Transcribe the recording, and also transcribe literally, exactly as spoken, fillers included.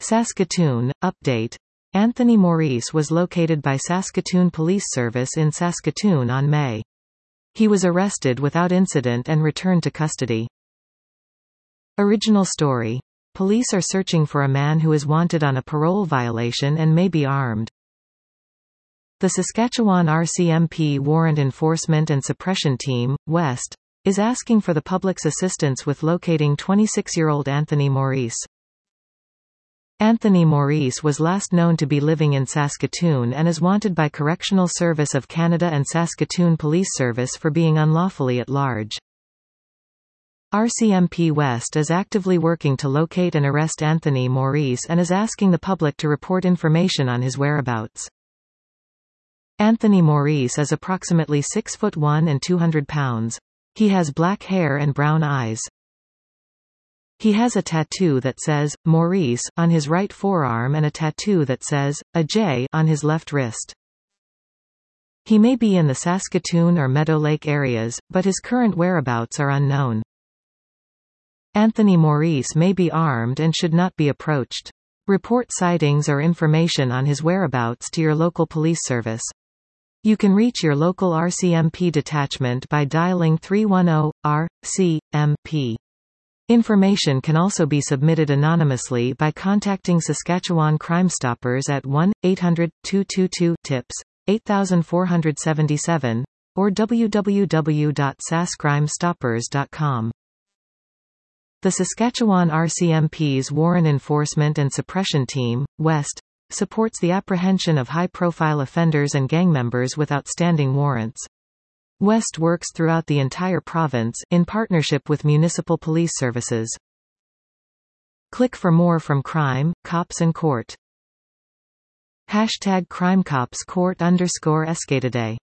Saskatoon, update. Anthony Maurice was located by Saskatoon Police Service in Saskatoon on May. He was arrested without incident and returned to custody. Original story. Police are searching for a man who is wanted on a parole violation and may be armed. The Saskatchewan R C M P Warrant Enforcement and Suppression Team, West, is asking for the public's assistance with locating twenty-six-year-old Anthony Maurice. Anthony Maurice was last known to be living in Saskatoon and is wanted by Correctional Service of Canada and Saskatoon Police Service for being unlawfully at large. R C M P West is actively working to locate and arrest Anthony Maurice and is asking the public to report information on his whereabouts. Anthony Maurice is approximately six foot one and two hundred pounds. He has black hair and brown eyes. He has a tattoo that says, Maurice, on his right forearm and a tattoo that says, A J, on his left wrist. He may be in the Saskatoon or Meadow Lake areas, but his current whereabouts are unknown. Anthony Maurice may be armed and should not be approached. Report sightings or information on his whereabouts to your local police service. You can reach your local R C M P detachment by dialing three one zero R C M P. Information can also be submitted anonymously by contacting Saskatchewan Crime Stoppers at one eight hundred two two two TIPS eight four seven seven or w w w dot sas crime stoppers dot com. The Saskatchewan R C M P's Warrant Enforcement and Suppression Team, West, supports the apprehension of high-profile offenders and gang members with outstanding warrants. West works throughout the entire province, in partnership with municipal police services. Click for more from Crime, Cops and Court. Hashtag CrimeCopsCourt underscore Escataday